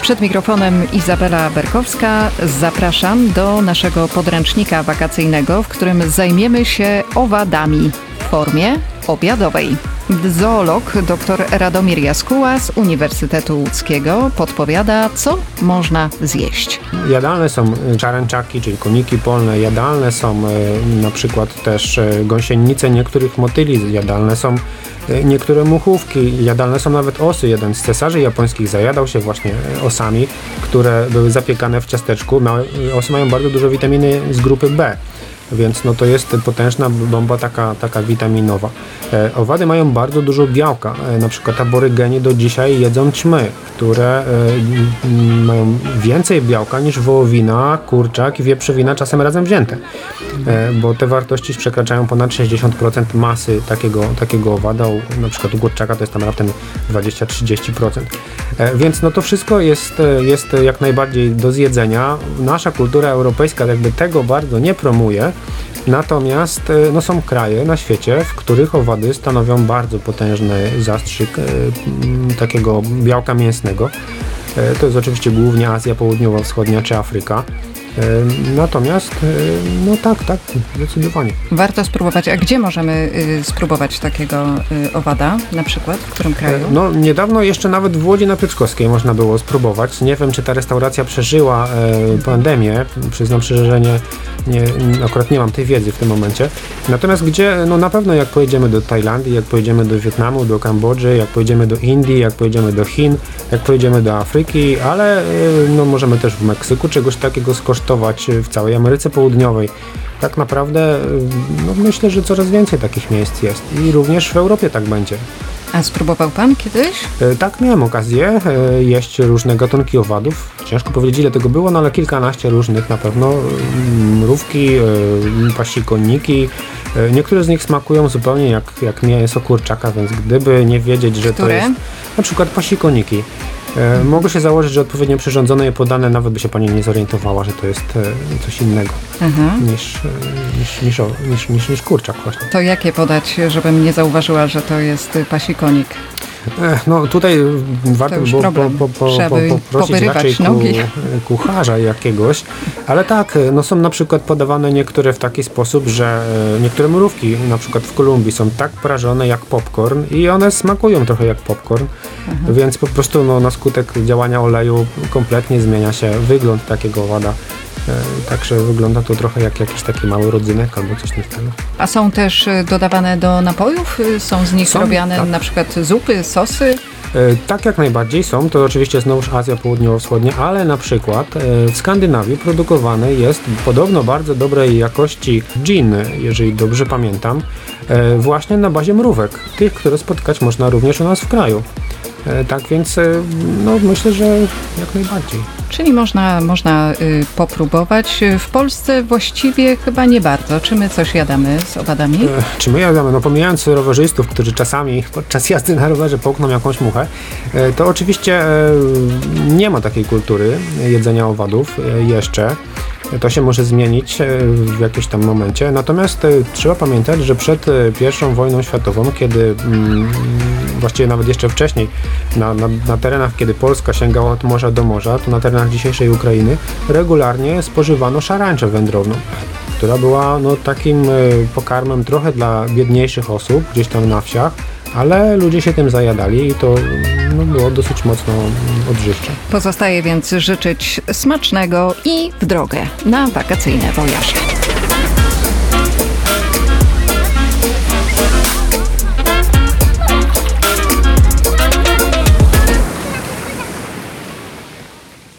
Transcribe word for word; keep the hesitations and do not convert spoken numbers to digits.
Przed mikrofonem Izabela Berkowska. Zapraszam do naszego podręcznika wakacyjnego, w którym zajmiemy się owadami w formie obiadowej. Zoolog dr Radomir Jaskuła z Uniwersytetu Łódzkiego podpowiada, co można zjeść. Jadalne są czaręczaki, czyli koniki polne, jadalne są e, na przykład też e, gąsienice niektórych motyli, jadalne są e, niektóre muchówki, jadalne są nawet osy. Jeden z cesarzy japońskich zajadał się właśnie osami, które były zapiekane w ciasteczku. Małe, osy mają bardzo dużo witaminy z grupy B. Więc no to jest potężna bomba taka, taka witaminowa. E, owady mają bardzo dużo białka. E, na przykład aborygeni do dzisiaj jedzą ćmy, które e, m, mają więcej białka niż wołowina, kurczak i wieprzowina czasem razem wzięte. E, bo te wartości przekraczają ponad sześćdziesiąt procent masy takiego, takiego owada. U, na przykład u kurczaka to jest tam raptem dwadzieścia do trzydziestu procent. E, więc no to wszystko jest, jest jak najbardziej do zjedzenia. Nasza kultura europejska jakby tego bardzo nie promuje. Natomiast no, są kraje na świecie, w których owady stanowią bardzo potężny zastrzyk e, takiego białka mięsnego. E, to jest oczywiście głównie Azja Południowo-Wschodnia czy Afryka. Natomiast, no tak, tak, zdecydowanie. Warto spróbować. A gdzie możemy y, spróbować takiego y, owada, na przykład? W którym kraju? No niedawno jeszcze nawet w Łodzi na Piotrkowskiej można było spróbować. Nie wiem, czy ta restauracja przeżyła e, pandemię. Przyznam szczerze, że nie, nie, akurat nie mam tej wiedzy w tym momencie. Natomiast gdzie, no na pewno jak pojedziemy do Tajlandii, jak pojedziemy do Wietnamu, do Kambodży, jak pojedziemy do Indii, jak pojedziemy do Chin, jak pojedziemy do Afryki, ale e, no możemy też w Meksyku czegoś takiego skosztować, w całej Ameryce Południowej. Tak naprawdę no myślę, że coraz więcej takich miejsc jest i również w Europie tak będzie. A spróbował pan kiedyś? E, tak, miałem okazję e, jeść różne gatunki owadów. Ciężko powiedzieć, ile tego było, no ale kilkanaście różnych na pewno. Mrówki, e, pasikoniki. E, niektóre z nich smakują zupełnie jak, jak mięso kurczaka, więc gdyby nie wiedzieć, że Które? to jest na przykład pasikoniki. E, mogę się założyć, że odpowiednio przyrządzone i podane, nawet by się pani nie zorientowała, że to jest e, coś innego Mhm. niż, e, niż, niż, o, niż, niż, niż kurczak właśnie. To jakie podać, żebym nie zauważyła, że to jest pasikonik? E, no tutaj warto by było po, po, po, Trzeba po, poprosić powyrywać raczej ku, nogi. kucharza jakiegoś, ale tak, no są na przykład podawane niektóre w taki sposób, że e, niektóre mrówki na przykład w Kolumbii są tak prażone jak popcorn i one smakują trochę jak popcorn, mhm. więc po prostu no, na skutek działania oleju kompletnie zmienia się wygląd takiego owada. Także wygląda to trochę jak jakiś taki mały rodzynek albo coś takiego. A są też dodawane do napojów? Są z nich są, robione tak. na przykład zupy, sosy? E, tak jak najbardziej są. To oczywiście znowuż Azja Południowo-Wschodnia, ale na przykład e, w Skandynawii produkowany jest podobno bardzo dobrej jakości gin, jeżeli dobrze pamiętam, e, właśnie na bazie mrówek. Tych, które spotkać można również u nas w kraju. E, tak więc e, no, myślę, że jak najbardziej. Czyli można, można y, popróbować. W Polsce właściwie chyba nie bardzo. Czy my coś jadamy z owadami? E, czy my jadamy? No pomijając rowerzystów, którzy czasami podczas jazdy na rowerze połkną jakąś muchę, e, to oczywiście e, nie ma takiej kultury jedzenia owadów e, jeszcze. To się może zmienić w jakimś tam momencie. Natomiast trzeba pamiętać, że przed pierwszą wojną światową, kiedy mm, właściwie nawet jeszcze wcześniej, na, na, na terenach, kiedy Polska sięgała od morza do morza, to na terenach dzisiejszej Ukrainy regularnie spożywano szarańczę wędrowną, która była no, takim pokarmem trochę dla biedniejszych osób, gdzieś tam na wsiach, ale ludzie się tym zajadali i to no, było dosyć mocno odżywcze. Pozostaje więc życzyć smacznego i w drogę na wakacyjne wojaże.